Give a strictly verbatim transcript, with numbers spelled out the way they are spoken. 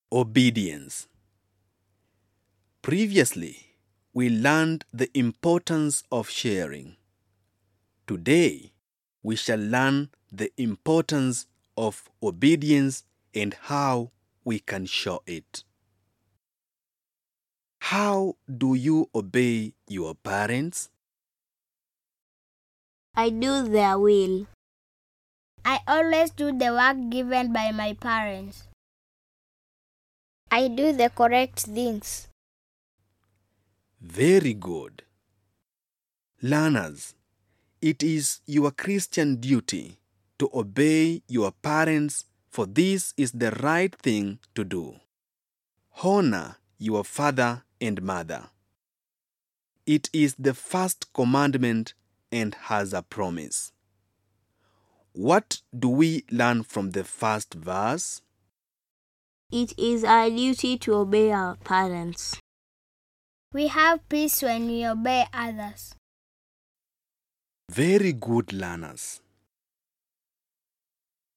Obedience. Previously, we learned the importance of sharing. Today, we shall learn the importance of obedience and how we can show it. How do you obey your parents? I do their will. I always do the work given by my parents. I do the correct things. Very good. Learners, it is your Christian duty to obey your parents, for this is the right thing to do. Honor your father and mother. It is the first commandment and has a promise. What do we learn from the first verse? It is our duty to obey our parents. We have peace when we obey others. Very good, learners.